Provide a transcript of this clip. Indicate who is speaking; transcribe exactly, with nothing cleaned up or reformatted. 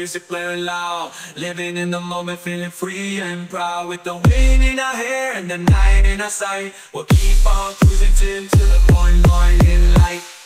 Speaker 1: music blaring loud. Living in the moment, feeling free and proud. With the wind in our hair and the night in our sight, we'll keep on cruising till to the morning, morning light.